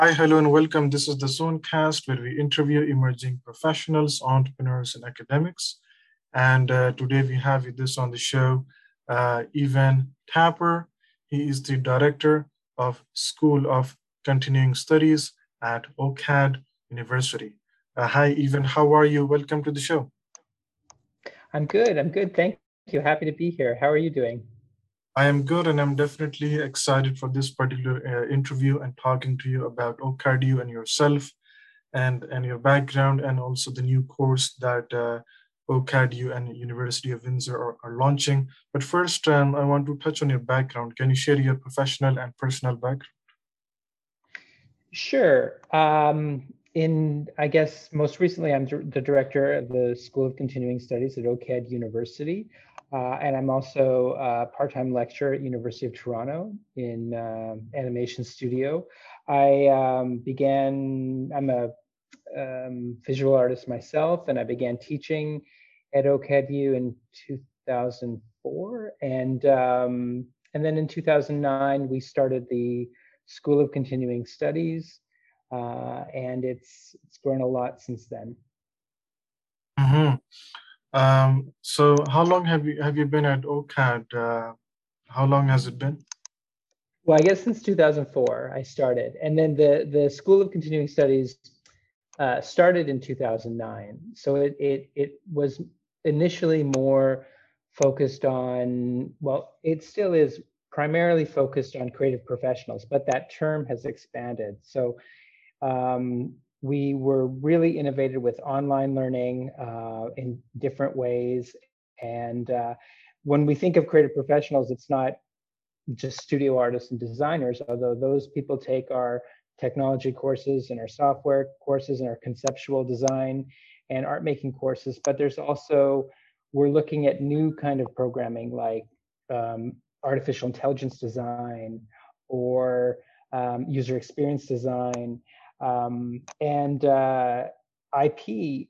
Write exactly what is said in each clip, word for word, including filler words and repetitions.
Hi, hello, and welcome. This is the Zonecast, where we interview emerging professionals, entrepreneurs, and academics. And uh, today we have with us on the show uh, Ivan Tapper. He is the director of School of Continuing Studies at OCAD University. Uh, hi, Ivan. How are you? Welcome to the show. I'm good. I'm good. Thank you. Happy to be here. How are you doing? I am good, and I'm definitely excited for this particular uh, interview and talking to you about OCAD, you and yourself, and and your background, and also the new course that uh, OCADU and University of Windsor are, are launching. But first, um, I want to touch on your background. Can you share your professional and personal background? Sure. Um, in, I guess, most recently, I'm dir- the director of the School of Continuing Studies at OCAD University. Uh, and I'm also a part-time lecturer at University of Toronto in um animation studio. I um, began, I'm a um, visual artist myself, and I began teaching at OCADU in two thousand four, and um, and then in two thousand nine we started the School of Continuing Studies, uh, and it's it's grown a lot since then. hmm Um, so, how long have you have you been at OCAD? Uh, how long has it been? Well, I guess since two thousand four I started, and then the the School of Continuing Studies uh, started in two thousand nine. So it it it was initially more focused on, well, it still is primarily focused on creative professionals, but that term has expanded. So um, we were really innovative with online learning uh, in different ways. And uh, when we think of creative professionals, it's not just studio artists and designers, although those people take our technology courses and our software courses and our conceptual design and art making courses. But there's also, we're looking at new kind of programming like um, artificial intelligence design or um, user experience design. Um, and uh, I P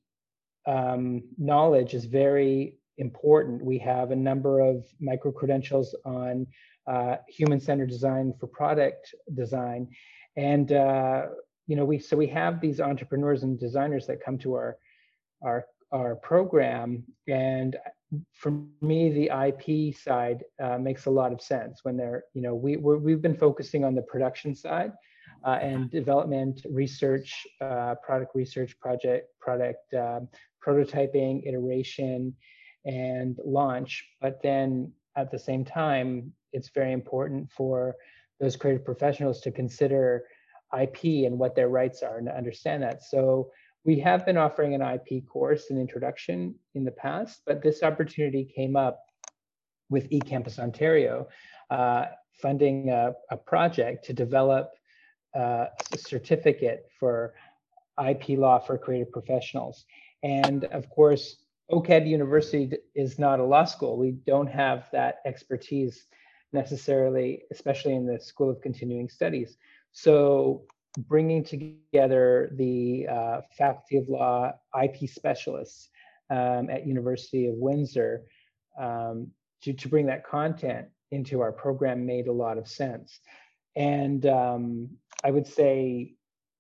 um, knowledge is very important. We have a number of micro credentials on uh, human-centered design for product design, and uh, you know we so we have these entrepreneurs and designers that come to our our our program, and for me the I P side uh, makes a lot of sense when they're, you know, we we're, we've been focusing on the production side uh, and development research, uh, product research, project product um, prototyping, iteration, and launch. But then at the same time, it's very important for those creative professionals to consider I P and what their rights are and to understand that. So we have been offering an I P course, an introduction in the past, but this opportunity came up with eCampus Ontario, uh, funding a, a project to develop uh, a certificate for I P law for creative professionals. And of course, OCAD University is not a law school. We don't have that expertise necessarily, especially in the School of Continuing Studies. So bringing together the uh, Faculty of Law I P specialists um, at University of Windsor um, to, to bring that content into our program made a lot of sense. And um, I would say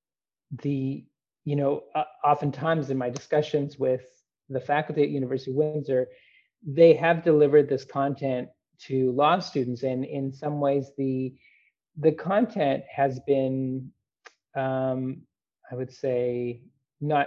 the, you know, uh, oftentimes in my discussions with the faculty at University of Windsor, they have delivered this content to law students, and in some ways the the content has been, um, I would say, not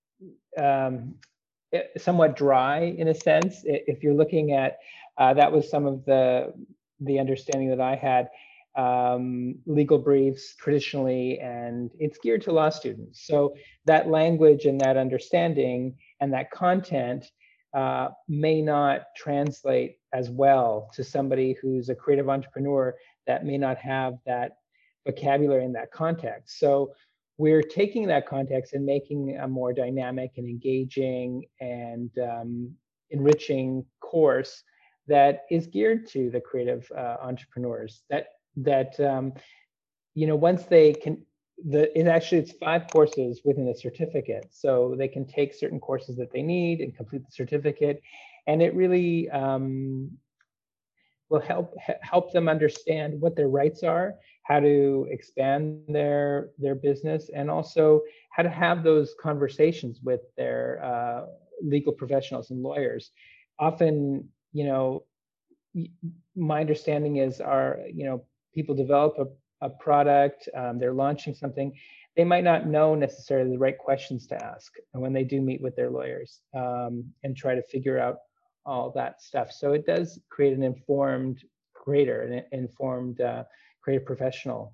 um, eh, somewhat dry in a sense. If you're looking at, uh, that was some of the the understanding that I had. Um, legal briefs traditionally, and it's geared to law students. So that language and that understanding and that content uh, may not translate as well to somebody who's a creative entrepreneur that may not have that vocabulary in that context. So we're taking that context and making a more dynamic and engaging and um, enriching course that is geared to the creative uh, entrepreneurs that that um, you know, once they can, the it actually it's five courses within a certificate, so they can take certain courses that they need and complete the certificate, and it really um, will help help them understand what their rights are, how to expand their their business, and also how to have those conversations with their uh, legal professionals and lawyers. Often, you know, my understanding is, our you know people develop a, a product, um, they're launching something, they might not know necessarily the right questions to ask, and when they do meet with their lawyers um, and try to figure out all that stuff. So it does create an informed creator, an informed uh, creative professional.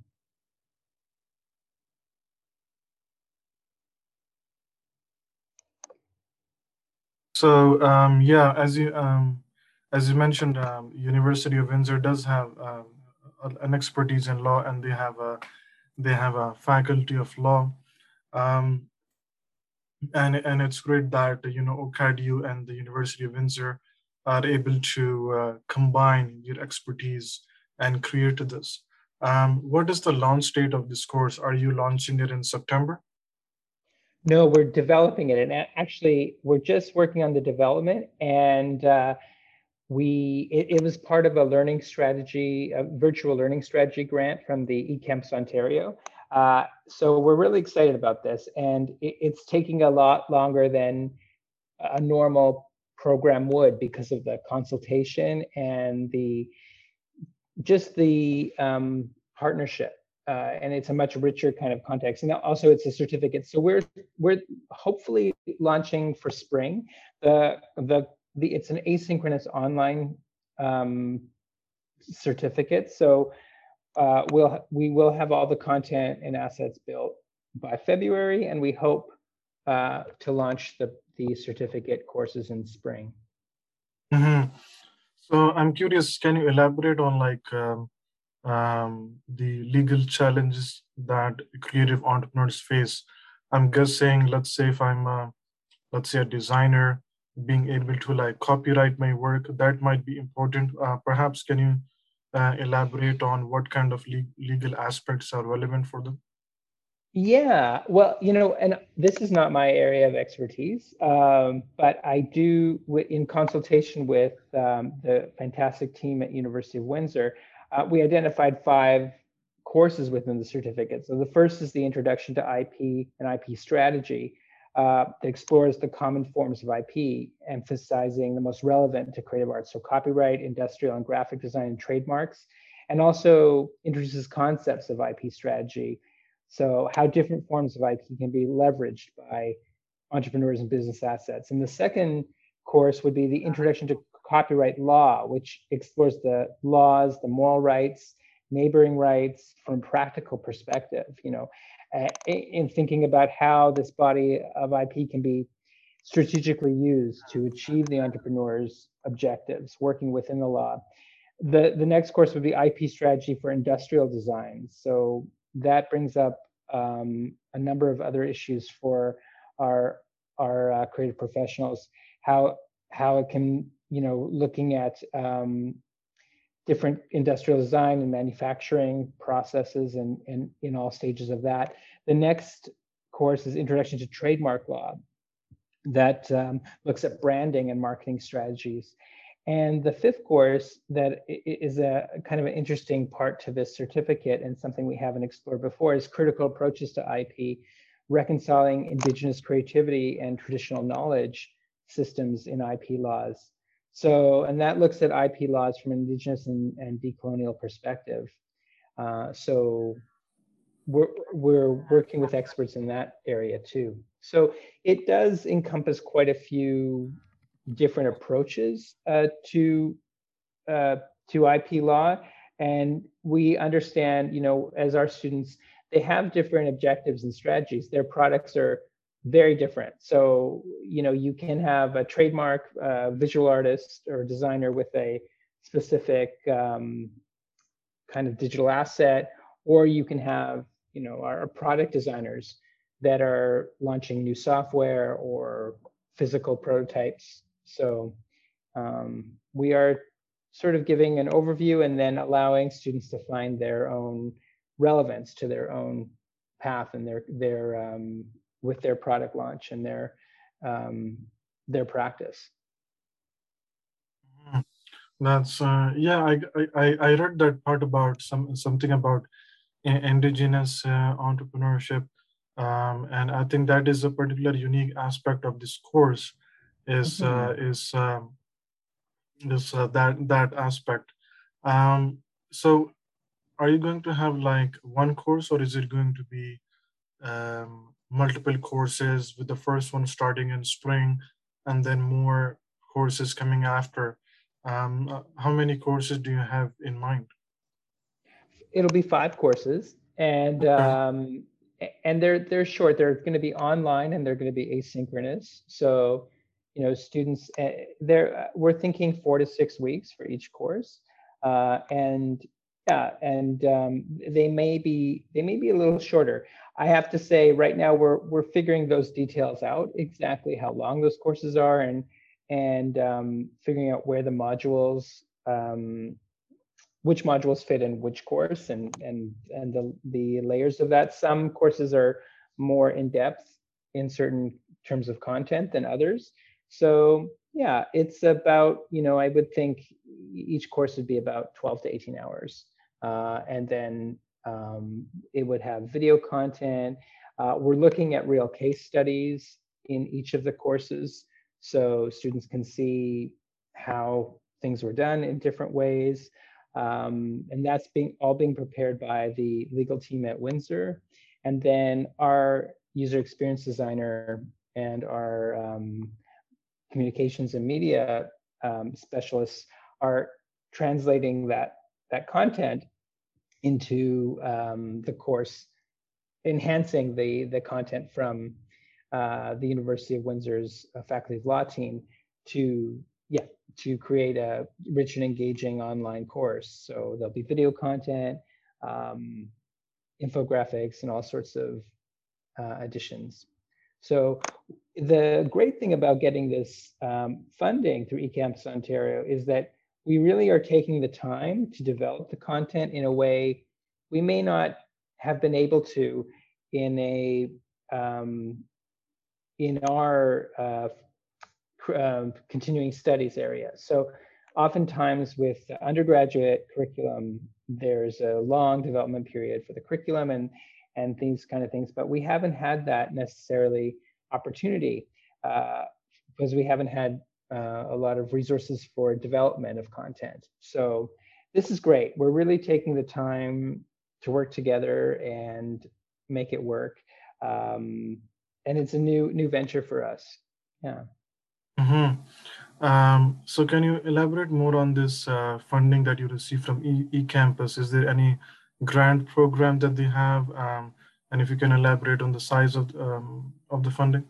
So um, yeah, as you um, as you mentioned, um, University of Windsor does have um, an expertise in law, and they have a they have a faculty of law, um, and and it's great that you know OCADU and the University of Windsor are able to uh, combine your expertise and create this. Um, what is the launch date of this course? Are you launching it in September? No, we're developing it, and actually, we're just working on the development, and uh, we it, it was part of a learning strategy, a virtual learning strategy grant from the eCamps Ontario. Uh, so we're really excited about this, and it, it's taking a lot longer than a normal program would because of the consultation and the just the um, partnership. Uh, and it's a much richer kind of context. And also, it's a certificate. So we're we're hopefully launching for spring. The the the it's an asynchronous online um, certificate. So uh, we'll we will have all the content and assets built by February, and we hope uh, to launch the the certificate courses in spring. Mm-hmm. So I'm curious, can you elaborate on like um, um, the legal challenges that creative entrepreneurs face? I'm guessing, let's say if I'm a, let's say a designer, being able to like copyright my work, that might be important. Uh, perhaps can you uh, elaborate on what kind of le- legal aspects are relevant for them? Yeah, well, you know, and this is not my area of expertise, um, but I do, wi- in consultation with um, the fantastic team at University of Windsor, uh, we identified five courses within the certificate. So the first is the Introduction to I P and I P Strategy uh, that explores the common forms of I P, emphasizing the most relevant to creative arts, so copyright, industrial and graphic design, and trademarks, and also introduces concepts of I P strategy. So how different forms of I P can be leveraged by entrepreneurs and business assets. And the second course would be the Introduction to Copyright Law, which explores the laws, the moral rights, neighboring rights from a practical perspective, you know, uh, in thinking about how this body of I P can be strategically used to achieve the entrepreneur's objectives, working within the law. The, the next course would be I P strategy for industrial design. So that brings up um, a number of other issues for our our uh, creative professionals. How how it can, you know, looking at um, different industrial design and manufacturing processes, and, and in all stages of that. The next course is Introduction to Trademark Law, that um, looks at branding and marketing strategies. And the fifth course that is a kind of an interesting part to this certificate, and something we haven't explored before, is Critical Approaches to I P, reconciling indigenous creativity and traditional knowledge systems in I P laws. So, and that looks at I P laws from an indigenous and, and decolonial perspective. Uh, so we're, we're working with experts in that area too. So it does encompass quite a few different approaches uh, to uh, to I P law, and we understand, you know, as our students, they have different objectives and strategies. Their products are very different. So, you know, you can have a trademark uh, visual artist or designer with a specific um, kind of digital asset, or you can have, you know, our product designers that are launching new software or physical prototypes. So um, we are sort of giving an overview and then allowing students to find their own relevance to their own path and their their um, with their product launch and their um, their practice. Mhm. That's uh, yeah. I, I I I read that part about some something about i- indigenous uh, entrepreneurship. Um, and I think that is a particular unique aspect of this course is uh, Mhm. is um, is uh, that that aspect. Um, so, are you going to have like one course, or is it going to be um, multiple courses with the first one starting in spring, and then more courses coming after? Um, uh, how many courses do you have in mind? It'll be five courses, and Okay. um, and they're they're short. They're going to be online and they're going to be asynchronous. So, you know, students, uh, they're we're thinking four to six weeks for each course, uh, and yeah, and um, they may be they may be a little shorter. I have to say, right now we're we're figuring those details out, exactly how long those courses are, and and um, figuring out where the modules um, which modules fit in which course, and and and the the layers of that. Some courses are more in depth in certain terms of content than others. So yeah, it's about, you know, I would think each course would be about twelve to eighteen hours, uh, and then um, it would have video content. Uh, we're looking at real case studies in each of the courses, so students can see how things were done in different ways. Um, and that's being all being prepared by the legal team at Windsor. And then our user experience designer and our um, communications and media um, specialists are translating that that content into um, the course, enhancing the the content from uh, the University of Windsor's uh, Faculty of Law team to, yeah, to create a rich and engaging online course. So there'll be video content, um, infographics, and all sorts of uh, additions. So the great thing about getting this um, funding through eCampus Ontario is that we really are taking the time to develop the content in a way we may not have been able to in a um, in our uh, um, continuing studies area. So oftentimes with the undergraduate curriculum, there's a long development period for the curriculum and and these kind of things, but we haven't had that necessarily opportunity uh, because we haven't had uh, a lot of resources for development of content. So this is great. We're really taking the time to work together and make it work. Um, and it's a new new venture for us. Yeah. Mhm. Um, so can you elaborate more on this uh, funding that you receive from e- eCampus? Is there any grant program that they have? Um, and if you can elaborate on the size of um, of the funding?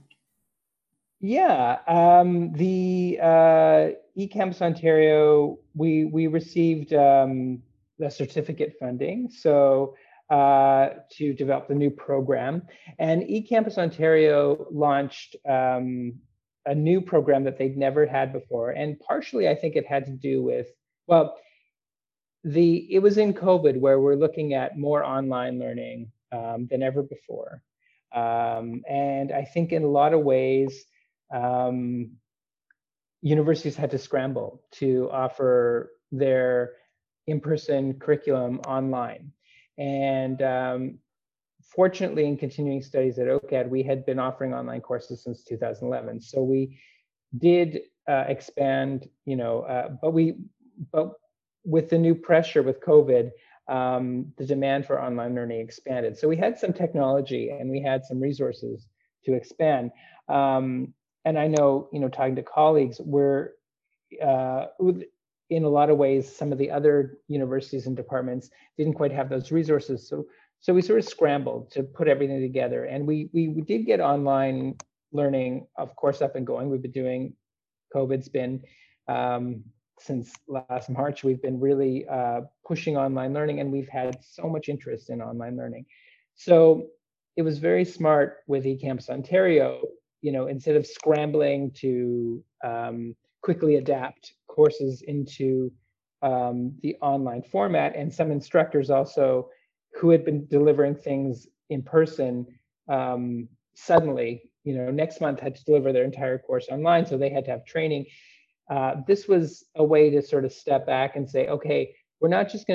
Yeah, um, the uh, eCampus Ontario, we we received um, the certificate funding, so uh, to develop the new program, and eCampus Ontario launched um, a new program that they'd never had before, and partially I think it had to do with, well, the it was in COVID where we're looking at more online learning um, than ever before, um, and I think in a lot of ways. Um, Universities had to scramble to offer their in-person curriculum online. And um, fortunately, in continuing studies at OCAD, we had been offering online courses since two thousand eleven. So we did uh, expand, you know, uh, but we, but with the new pressure with COVID, um, the demand for online learning expanded. So we had some technology and we had some resources to expand. Um, and I know, you know, talking to colleagues, we're uh, in a lot of ways, some of the other universities and departments didn't quite have those resources. So, so we sort of scrambled to put everything together, and we we, we did get online learning, of course, up and going. We've been doing. COVID's been um, since last March. We've been really uh, pushing online learning, and we've had so much interest in online learning. So it was very smart with eCampus Ontario. You know, instead of scrambling to um, quickly adapt courses into um, the online format, and some instructors also who had been delivering things in person um, suddenly, you know, next month had to deliver their entire course online, so they had to have training. Uh, this was a way to sort of step back and say, okay, we're not just going to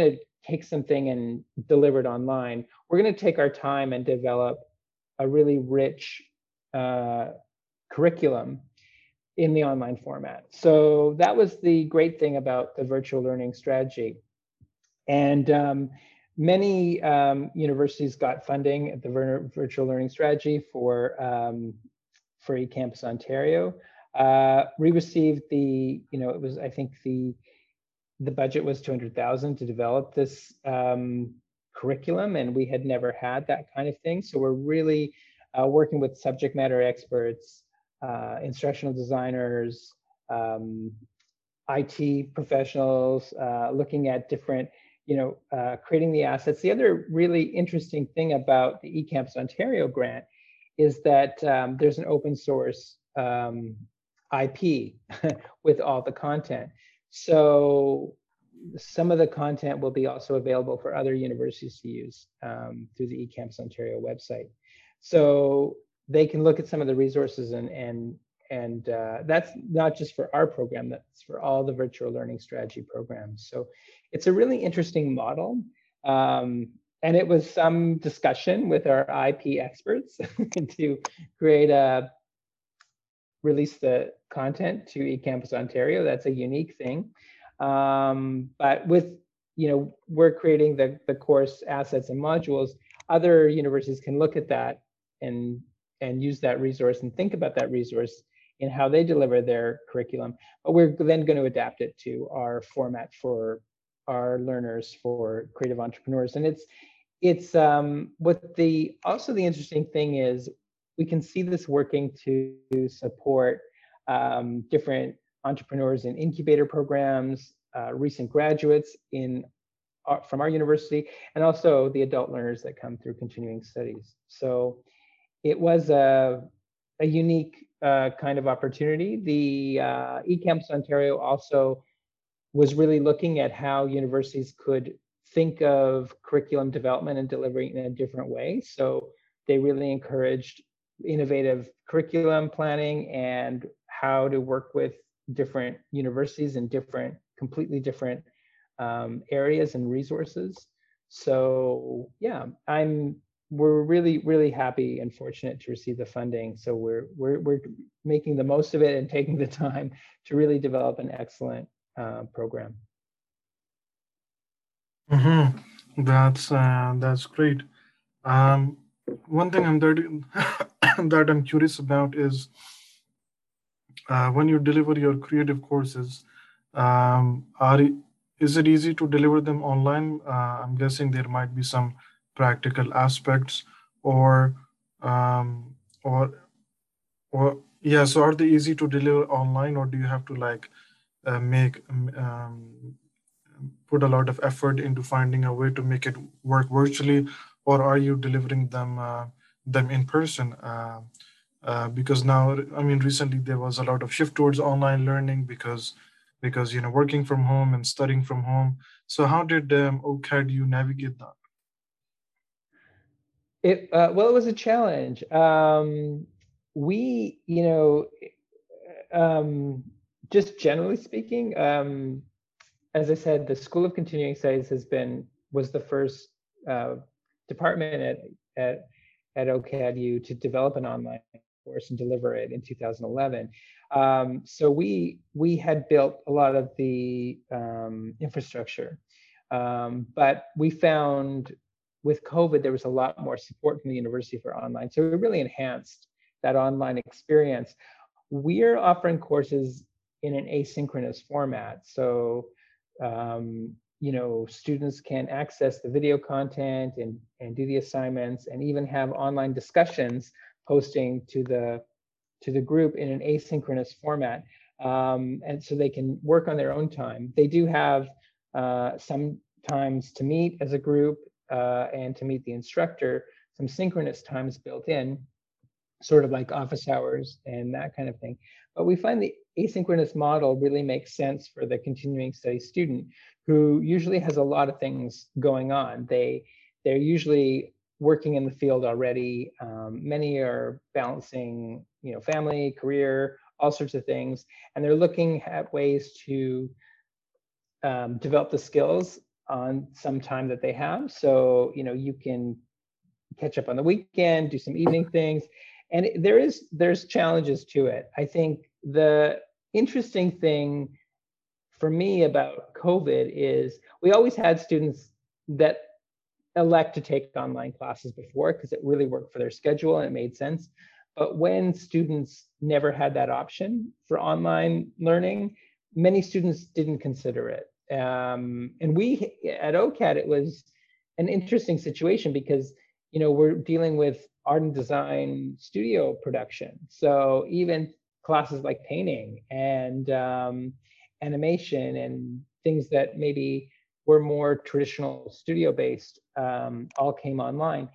take something and deliver it online. We're going to take our time and develop a really rich uh, curriculum in the online format. So that was the great thing about the virtual learning strategy. And um, many um, universities got funding at the vir virtual learning strategy for, um, for eCampus Ontario. Uh, we received the, you know, it was, I think the, the budget was two hundred thousand to develop this um, curriculum, and we had never had that kind of thing. So we're really uh, working with subject matter experts, uh, instructional designers, um, I T professionals, uh, looking at different, you know, uh, creating the assets. The other really interesting thing about the eCampus Ontario grant is that um, there's an open source um, I P with all the content. So some of the content will be also available for other universities to use um, through the eCampus Ontario website. So they can look at some of the resources, and and and uh, that's not just for our program, that's for all the virtual learning strategy programs. So it's a really interesting model. Um, and it was some discussion with our I P experts to create a, release the content to eCampus Ontario. That's a unique thing. Um, but with, you know, we're creating the, the course assets and modules, other universities can look at that and, and use that resource and think about that resource in how they deliver their curriculum. But we're then going to adapt it to our format for our learners, for creative entrepreneurs. And it's, it's um, what the, also the interesting thing is, we can see this working to support um, different entrepreneurs in incubator programs, uh, recent graduates in uh, from our university, and also the adult learners that come through continuing studies. So it was a, a unique uh, kind of opportunity. The uh, eCampus Ontario also was really looking at how universities could think of curriculum development and delivery in a different way. So they really encouraged innovative curriculum planning and how to work with different universities in different, completely different um, areas and resources. So yeah, I'm, we're really, really happy and fortunate to receive the funding. So we're, we're, we're making the most of it and taking the time to really develop an excellent uh, program. Mm-hmm. That's, uh, that's great. Um, one thing I'm that, that I'm curious about is uh, when you deliver your creative courses, um, are it- is it easy to deliver them online? Uh, I'm guessing there might be some practical aspects, or um, or or yeah. So are they easy to deliver online, or do you have to like uh, make um, um, put a lot of effort into finding a way to make it work virtually, or are you delivering them uh, them in person? Uh, uh, because now, I mean, recently there was a lot of shift towards online learning because because you know working from home and studying from home. So how did um, O C A D you navigate that? It, uh, well, it was a challenge. Um, we, you know, um, just generally speaking, um, as I said, the School of Continuing Studies has been, was the first uh, department at, at, at O C A D U to develop an online course and deliver it in two thousand eleven. Um, so we, we had built a lot of the um, infrastructure, um, but we found with COVID, there was a lot more support from the university for online. So we really enhanced that online experience. We're offering courses in an asynchronous format. So um, you know, students can access the video content and, and do the assignments and even have online discussions posting to the, to the group in an asynchronous format. Um, and so they can work on their own time. They do have uh, some times to meet as a group uh, and to meet the instructor, some synchronous times built in, sort of like office hours and that kind of thing. But we find the asynchronous model really makes sense for the continuing study student who usually has a lot of things going on. They, they're usually working in the field already. Um, many are balancing, you know, family, career, all sorts of things. And they're looking at ways to um, develop the skills on some time that they have. So, you know, you can catch up on the weekend, do some evening things. And there is, there's challenges to it. I think the interesting thing for me about COVID is we always had students that elect to take online classes before because it really worked for their schedule and it made sense. But when students never had that option for online learning, many students didn't consider it. Um, and we at OCAD, it was an interesting situation because, you know, we're dealing with art and design studio production. So even classes like painting and um, animation and things that maybe were more traditional studio based um, all came online.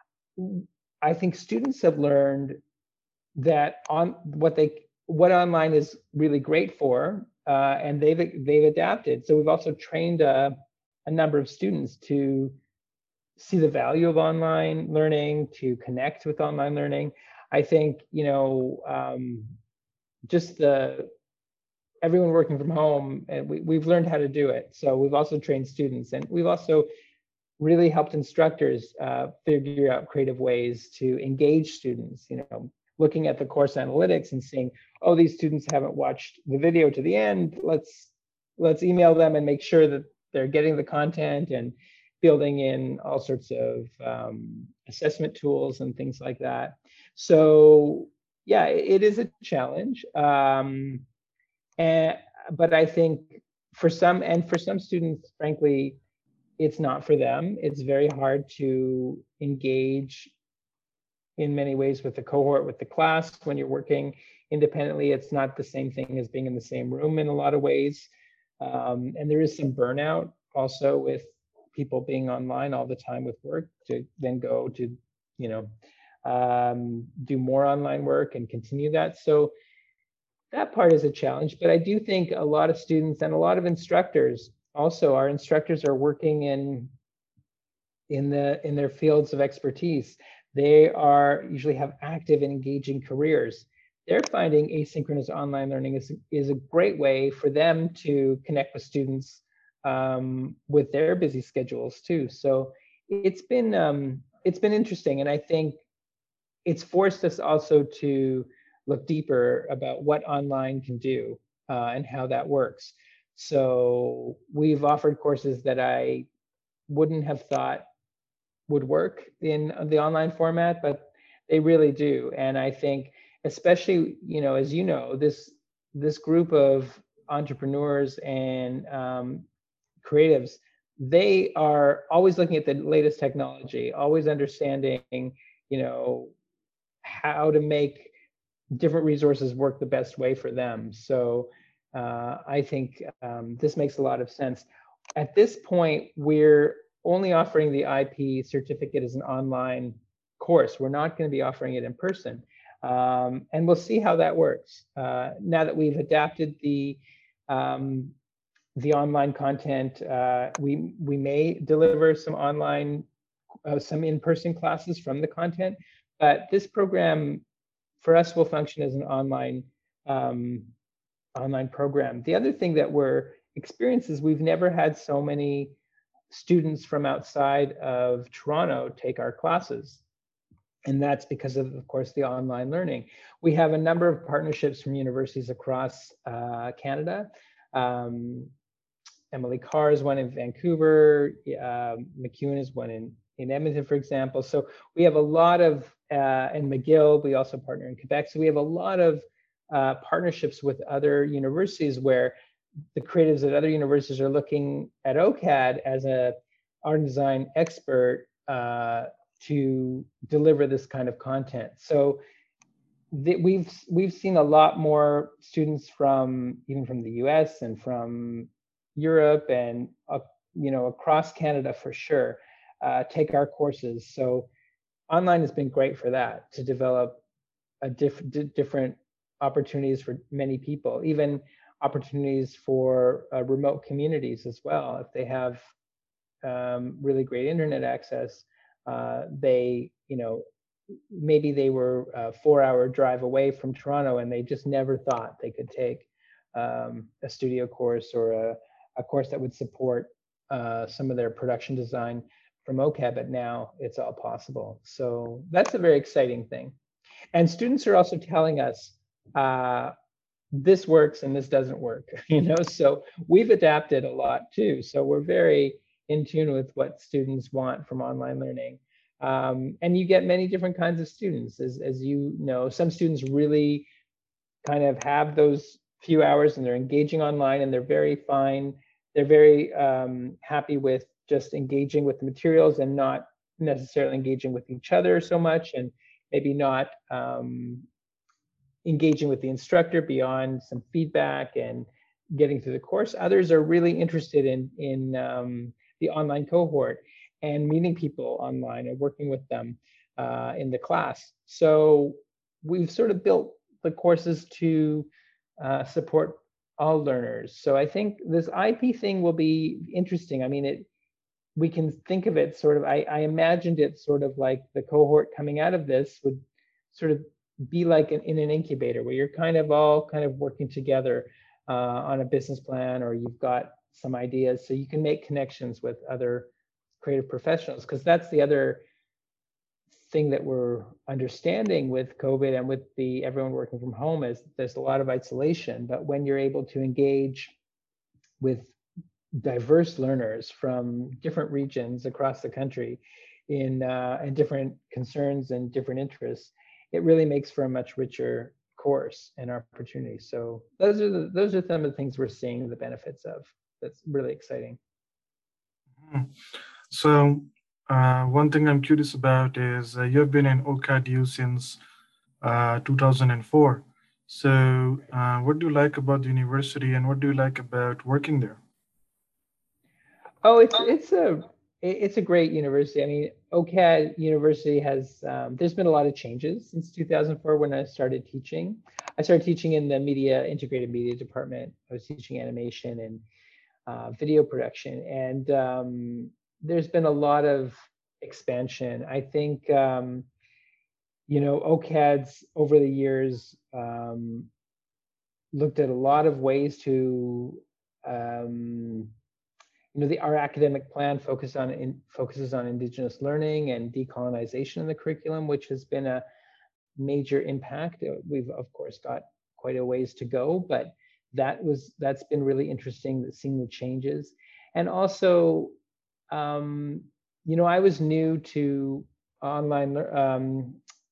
I think students have learned that on what they what online is really great for, uh, and they've they've adapted. So we've also trained a, a number of students to see the value of online learning, to connect with online learning. I think, you know, um, just the everyone working from home, and we, we've learned how to do it. So we've also trained students, and we've also really helped instructors uh, figure out creative ways to engage students, you know, looking at the course analytics and seeing, oh, these students haven't watched the video to the end. Let's let's email them and make sure that they're getting the content, and building in all sorts of um, assessment tools and things like that. So yeah, it is a challenge. Um, and, but I think for some, and for some students, frankly, it's not for them. It's very hard to engage in many ways with the cohort, with the class. When you're working independently, it's not the same thing as being in the same room in a lot of ways. Um, and there is some burnout also with people being online all the time with work, to then go to, you know, um, do more online work and continue that. So that part is a challenge, but I do think a lot of students and a lot of instructors, also our instructors are working in in the in their fields of expertise. They are usually have active and engaging careers. They're finding asynchronous online learning is, is a great way for them to connect with students um, with their busy schedules too. So it's been um, it's been interesting, and I think it's forced us also to look deeper about what online can do uh, and how that works. So we've offered courses that I wouldn't have thought would work in the online format, but they really do. And I think, especially, you know, as you know, this this group of entrepreneurs and um, creatives, they are always looking at the latest technology, always understanding, you know, how to make different resources work the best way for them. So uh, I think um, this makes a lot of sense. At this point, we're only offering the I P certificate as an online course. We're not going to be offering it in person. Um, and we'll see how that works. Uh, now that we've adapted the um, the online content, uh, we we may deliver some online, uh, some in-person classes from the content, but this program for us will function as an online um, online program. The other thing that we're experiencing is we've never had so many students from outside of Toronto take our classes. And that's because of, of course, the online learning. We have a number of partnerships from universities across uh, Canada. Um, Emily Carr is one in Vancouver. Uh, MacEwan is one in, in Edmonton, for example. So we have a lot of, uh, and McGill, we also partner in Quebec. So we have a lot of uh, partnerships with other universities where the creatives at other universities are looking at OCAD as a art and design expert uh, to deliver this kind of content. So the, we've we've seen a lot more students from even from the U S and from Europe and uh, you know, across Canada for sure uh, take our courses. So online has been great for that, to develop a diff different opportunities for many people, even opportunities for uh, remote communities as well. If they have um, really great internet access, uh, they, you know, maybe they were a four hour drive away from Toronto and they just never thought they could take um, a studio course or a, a course that would support uh, some of their production design from OCAD, but now it's all possible. So that's a very exciting thing. And students are also telling us, uh, this works and this doesn't work, you know, so we've adapted a lot too. So we're very in tune with what students want from online learning. Um, and you get many different kinds of students, as, as you know. Some students really kind of have those few hours and they're engaging online and they're very fine. They're very um, happy with just engaging with the materials and not necessarily engaging with each other so much, and maybe not um, engaging with the instructor beyond some feedback and getting through the course. Others are really interested in, in um, the online cohort and meeting people online and working with them uh, in the class. So we've sort of built the courses to uh, support all learners. So I think this I P thing will be interesting. I mean, it we can think of it sort of, I, I imagined it sort of like the cohort coming out of this would sort of be like an, in an incubator where you're kind of all kind of working together uh, on a business plan, or you've got some ideas so you can make connections with other creative professionals. Because that's the other thing that we're understanding with COVID and with the everyone working from home, is there's a lot of isolation. But when you're able to engage with diverse learners from different regions across the country in uh, and different concerns and different interests, it really makes for a much richer course and opportunity. So those are the, those are some of the things we're seeing the benefits of. That's really exciting. So uh, one thing I'm curious about is uh, you've been in OCAD U since uh, two thousand four. So uh, what do you like about the university and what do you like about working there? Oh, it's it's a it's a great university. I mean, OCAD University has um, there's been a lot of changes since two thousand four when I started teaching. I started teaching in the media integrated media department. I was teaching animation and uh, video production, and um, there's been a lot of expansion. I think um, you know OCAD's over the years um, looked at a lot of ways to um, you know, the, our academic plan focus on in, focuses on Indigenous learning and decolonization in the curriculum, which has been a major impact. Uh, We've of course got quite a ways to go, but that was that's been really interesting, seeing the changes. And also, um, you know, I was new to online um,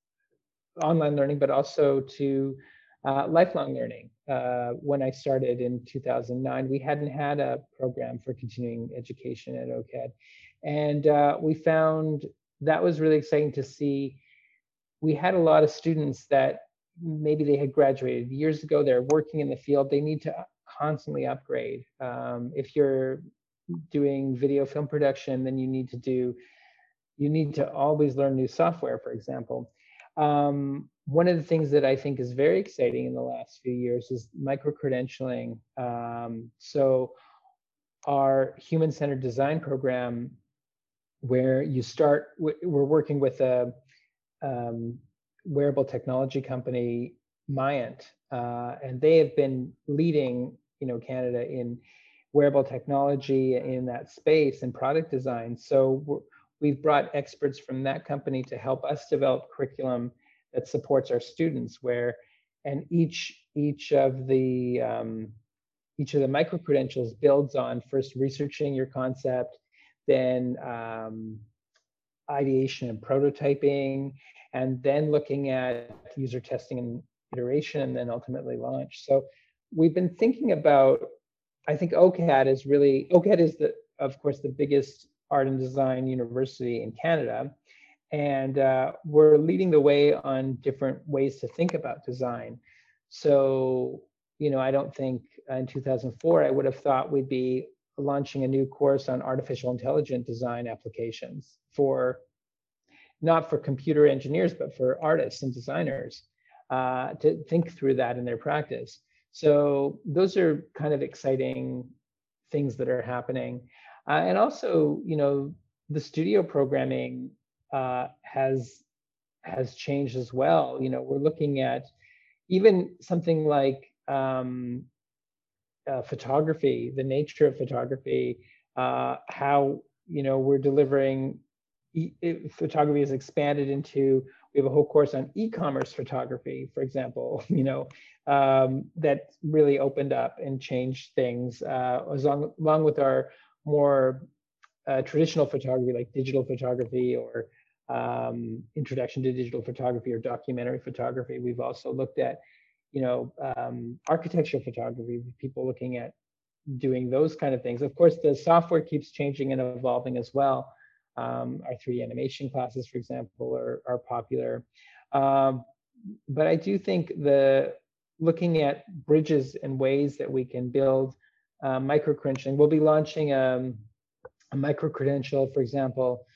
online learning, but also to uh, lifelong learning. Uh, when I started in two thousand nine, we hadn't had a program for continuing education at OCAD. And uh, we found that was really exciting to see. We had a lot of students that maybe they had graduated years ago, they're working in the field, they need to constantly upgrade. Um, if you're doing video film production, then you need to do, you need to always learn new software, for example. Um, one of the things that I think is very exciting in the last few years is micro-credentialing. Um, so our human-centered design program, where you start, we're working with a um, wearable technology company, Myant, uh, and they have been leading, you know, Canada in wearable technology in that space and product design. So we're, we've brought experts from that company to help us develop curriculum that supports our students, where, and each each of the um, each of the micro credentials builds on first researching your concept, then um, ideation and prototyping, and then looking at user testing and iteration, and then ultimately launch. So we've been thinking about, I think OCAD is really, OCAD is the, of course, the biggest art and design university in Canada. And uh, we're leading the way on different ways to think about design. So, you know, I don't think in two thousand four, I would have thought we'd be launching a new course on artificial intelligence design applications for, not for computer engineers, but for artists and designers uh, to think through that in their practice. So those are kind of exciting things that are happening. Uh, and also, you know, the studio programming uh, has has changed as well. You know, we're looking at even something like um, uh, photography, the nature of photography. uh, how, you know, we're delivering, e it, photography is expanded into, we have a whole course on e-commerce photography, for example, you know, um, that really opened up and changed things, uh, along, along with our more uh, traditional photography, like digital photography or um, introduction to digital photography or documentary photography. We've also looked at, you know, um, architectural photography, people looking at doing those kind of things. Of course, the software keeps changing and evolving as well. Um, our three D animation classes, for example, are, are popular. Um, but I do think the looking at bridges and ways that we can build uh, micro-credentialing. We'll be launching um, a micro-credential, for example,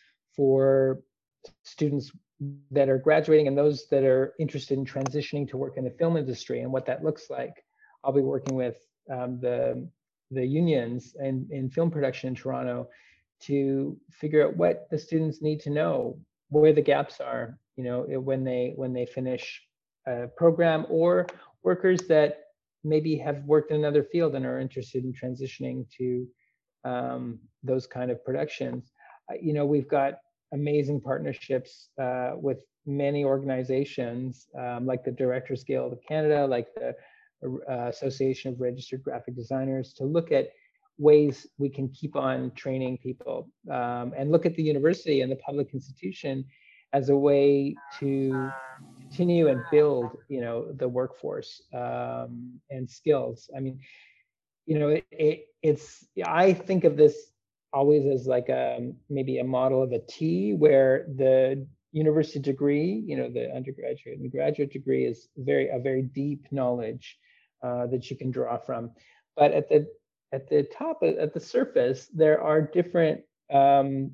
for students that are graduating and those that are interested in transitioning to work in the film industry and what that looks like. I'll be working with um, the, the unions in, in film production in Toronto to figure out what the students need to know, where the gaps are, you know, when they when they finish a program, or workers that maybe have worked in another field and are interested in transitioning to um, those kind of productions. Uh, you know, we've got amazing partnerships uh, with many organizations, um, like the Directors Guild of Canada, like the uh, Association of Registered Graphic Designers, to look at ways we can keep on training people, um, and look at the university and the public institution as a way to continue and build, you know, the workforce um, and skills. I mean, you know, it, it, it's, I think of this always as like a, maybe a model of a T, where the university degree, you know, the undergraduate and graduate degree is very, a very deep knowledge uh, that you can draw from. But at the, at the top, at the surface, there are different um,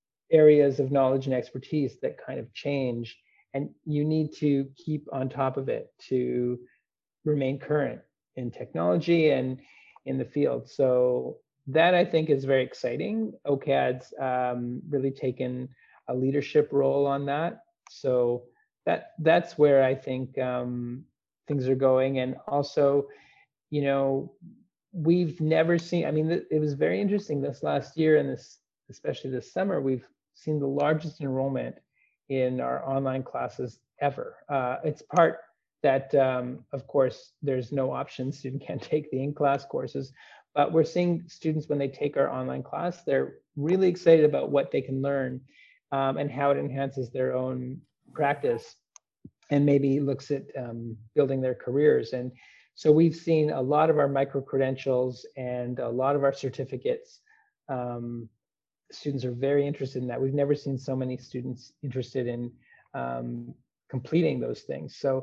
areas of knowledge and expertise that kind of change, and you need to keep on top of it to remain current in technology and in the field. So that, I think, is very exciting. O C A D's um, really taken a leadership role on that. So that that's where I think um, things are going. And also, you know, we've never seen, I mean, it was very interesting this last year, and this, especially this summer, we've seen the largest enrollment in our online classes ever. Uh, it's part that, um, of course, there's no option. Student can't take the in-class courses, but we're seeing students, when they take our online class, they're really excited about what they can learn um, and how it enhances their own practice, and maybe looks at um, building their careers. And so we've seen a lot of our micro-credentials and a lot of our certificates. Um, students are very interested in that. We've never seen so many students interested in um, completing those things. So,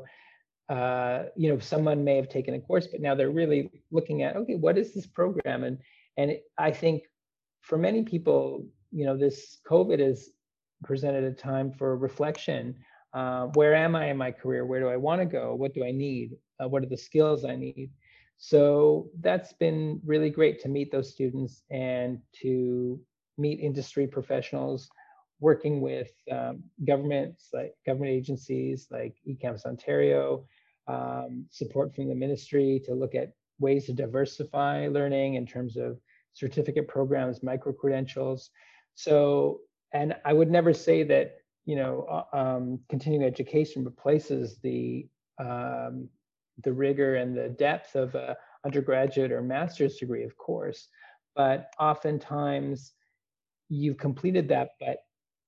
uh, you know, someone may have taken a course, but now they're really looking at, okay, what is this program? And, and it, I think for many people, you know, this COVID has presented a time for reflection. Uh, where am I in my career? Where do I want to go? What do I need? Uh, what are the skills I need? So that's been really great to meet those students and to meet industry professionals working with um, governments, like government agencies like eCampus Ontario, um, support from the ministry to look at ways to diversify learning in terms of certificate programs, micro-credentials. So, and I would never say that, you know, um, continuing education replaces the um, the rigor and the depth of a undergraduate or master's degree, of course, but oftentimes you've completed that, but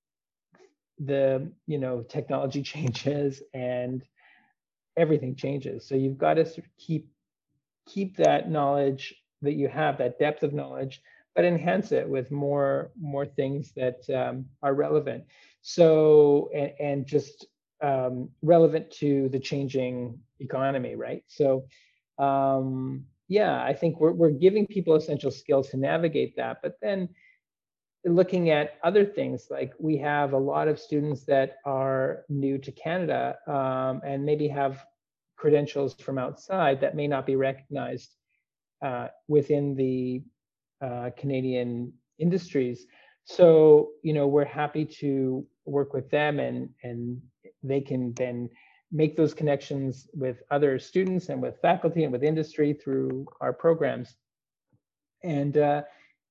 the, you know, technology changes and everything changes. So you've got to sort of keep keep that knowledge that you have, that depth of knowledge, but enhance it with more more things that um, are relevant. So and, and just um, relevant to the changing economy, right? So um, yeah, I think we're we're giving people essential skills to navigate that, but then looking at other things, like we have a lot of students that are new to Canada um, and maybe have credentials from outside that may not be recognized uh, within the uh, Canadian industries. So, you know, we're happy to work with them, and, and they can then make those connections with other students and with faculty and with industry through our programs. And uh,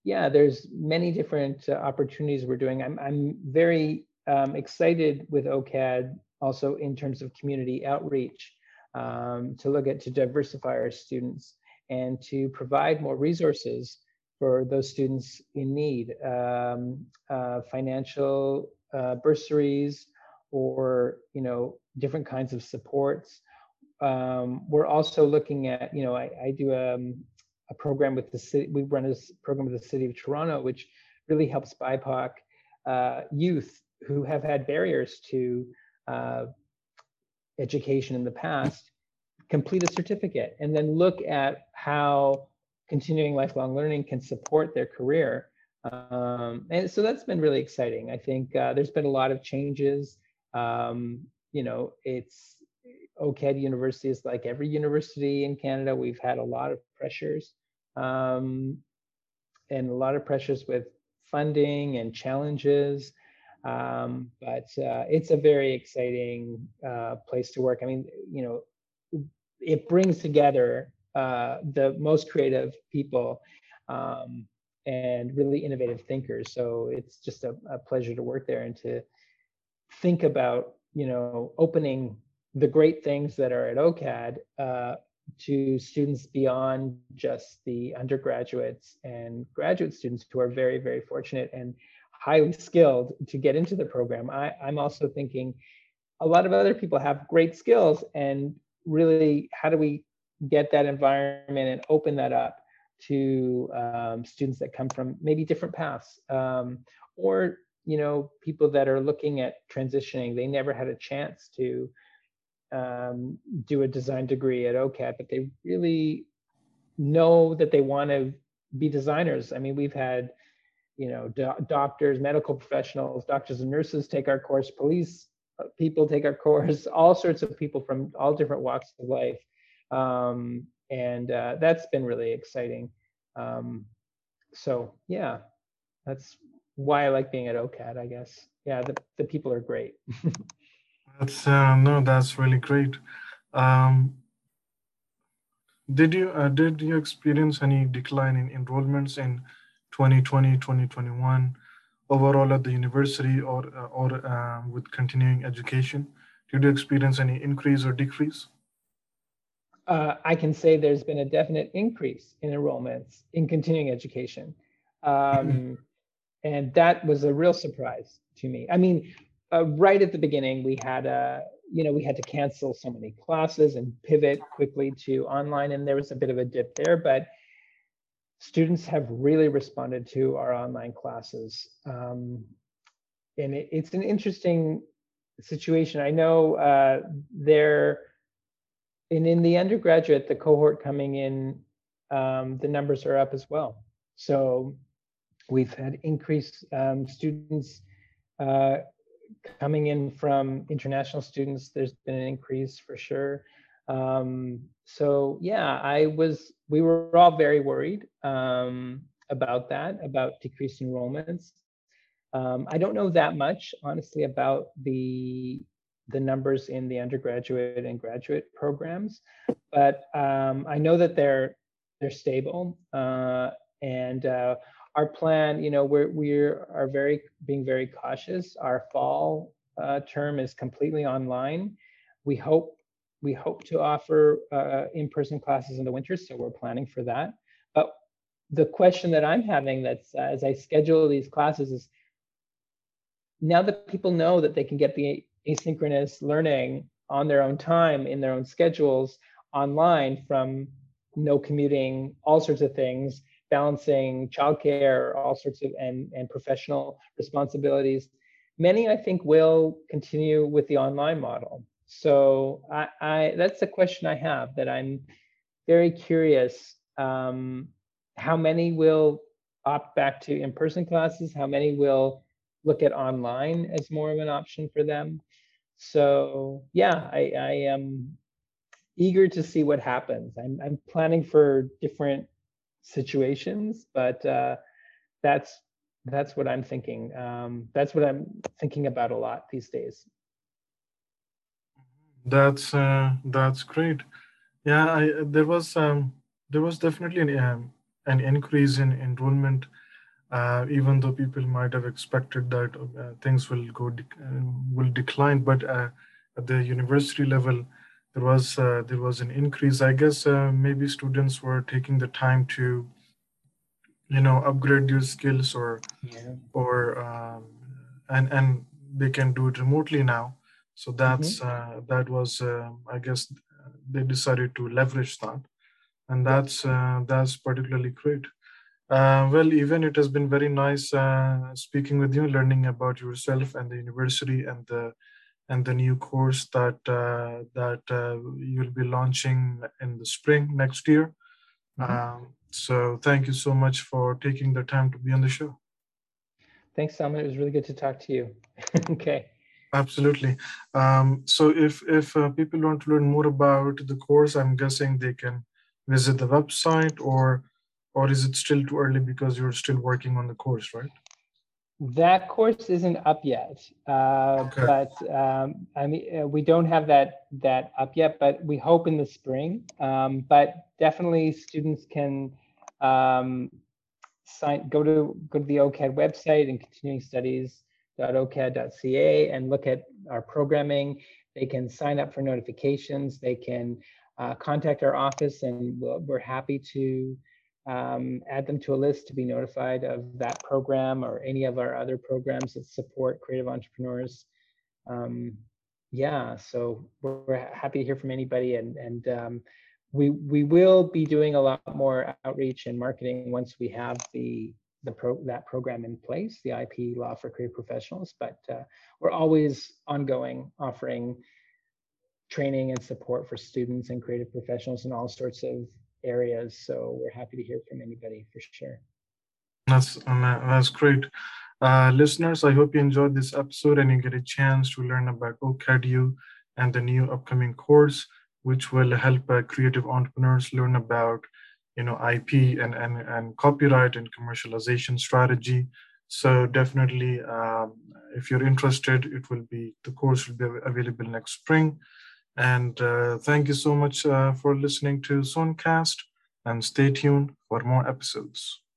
yeah, there's many different uh, opportunities we're doing. I'm, I'm very um, excited with OCAD also in terms of community outreach, um, to look at, to diversify our students and to provide more resources for those students in need, um, uh, financial uh, bursaries, or, you know, different kinds of supports. Um, we're also looking at, you know, I, I do um, a program with the city, we run a program with the City of Toronto, which really helps B I P O C uh, youth who have had barriers to uh, education in the past complete a certificate and then look at how continuing lifelong learning can support their career. Um, and so that's been really exciting. I think uh, there's been a lot of changes. Um, you know, it's OCAD University is like every university in Canada. We've had a lot of pressures um, and a lot of pressures with funding and challenges. Um, but uh, it's a very exciting uh, place to work. I mean, you know, it brings together uh, the most creative people um, and really innovative thinkers. So it's just a, a pleasure to work there and to think about, you know, opening the great things that are at OCAD uh, to students beyond just the undergraduates and graduate students who are very, very fortunate and highly skilled to get into the program. I, I'm also thinking a lot of other people have great skills, and really, how do we get that environment and open that up to um, students that come from maybe different paths, um, or, you know, people that are looking at transitioning. They never had a chance to um, do a design degree at OCAD, but they really know that they want to be designers. I mean, we've had, you know, do doctors, medical professionals, doctors and nurses take our course, police people take our course, all sorts of people from all different walks of life. Um, and uh, that's been really exciting. Um, so yeah, that's why I like being at OCAD, I guess. Yeah, the, the people are great. That's uh, no, that's really great. Um, did you uh, did you experience any decline in enrollments in twenty twenty, twenty twenty-one overall at the university, or uh, or um, with continuing education? Did you experience any increase or decrease? Uh, I can say there's been a definite increase in enrollments in continuing education. Um, and that was a real surprise to me. I mean, uh, right at the beginning, we had a, you know, we had to cancel so many classes and pivot quickly to online, and there was a bit of a dip there, but students have really responded to our online classes. Um, and it, it's an interesting situation. I know uh, there, and in the undergraduate, the cohort coming in, um, the numbers are up as well. So we've had increased um, students uh, coming in from international students. There's been an increase for sure. Um, so yeah, I was, we were all very worried um, about that, about decreased enrollments. Um, I don't know that much, honestly, about the the numbers in the undergraduate and graduate programs, but um, I know that they're they're stable. Uh, and uh, our plan, you know, we're we are very being very cautious. Our fall uh, term is completely online. We hope we hope to offer uh, in-person classes in the winter, so we're planning for that. But the question that I'm having, that's uh, as I schedule these classes, is now that people know that they can get the asynchronous learning on their own time, in their own schedules, online, from no commuting, all sorts of things, balancing childcare, all sorts of, and, and professional responsibilities, many, I think, will continue with the online model. So I, I that's the question I have, that I'm very curious. Um, how many will opt back to in-person classes? How many will look at online as more of an option for them? So yeah, I, I am eager to see what happens. I'm, I'm planning for different situations, but uh, that's that's what I'm thinking. Um, that's what I'm thinking about a lot these days. That's uh, that's great. Yeah, I, there was um, there was definitely an, um, an increase in enrollment uh, even though people might have expected that uh, things will go dec- uh, will decline, but uh, at the university level, there was uh, there was an increase. I guess uh, maybe students were taking the time to, you know, upgrade their skills, or Yeah. or um, and and they can do it remotely now. So Hmm. that's uh, that was uh, I guess they decided to leverage that, and Yeah. that's uh, that's particularly great. Uh, well, even it has been very nice uh, speaking with you, learning about yourself and the university and the and the new course that uh, that uh, you'll be launching in the spring next year. Hmm. Um, so thank you so much for taking the time to be on the show. Thanks, Salman. It was really good to talk to you. Okay. Absolutely. Um, so if if uh, people want to learn more about the course, I'm guessing they can visit the website, or or is it still too early because you're still working on the course, right? That course isn't up yet, uh, Okay. but um, I mean, uh, we don't have that that up yet. But we hope in the spring. Um, but definitely, students can um, sign go to go to the O C A D website and continuing studies dot o c a d dot c a and look at our programming. They can sign up for notifications. They can uh, contact our office, and we'll, we're happy to um, add them to a list to be notified of that program or any of our other programs that support creative entrepreneurs. Um, yeah, so we're, we're happy to hear from anybody, and and um, we we will be doing a lot more outreach and marketing once we have the the pro that program in place, the I P Law for Creative Professionals. But uh, we're always ongoing, offering training and support for students and creative professionals in all sorts of areas. So we're happy to hear from anybody for sure. That's um, uh, that's great. Uh, listeners, I hope you enjoyed this episode and you get a chance to learn about O C A D U and the new upcoming course, which will help uh, creative entrepreneurs learn about, you know, I P and, and, and copyright and commercialization strategy. So definitely, um, if you're interested, it will be the course will be available next spring. And uh, thank you so much uh, for listening to Soncast, and stay tuned for more episodes.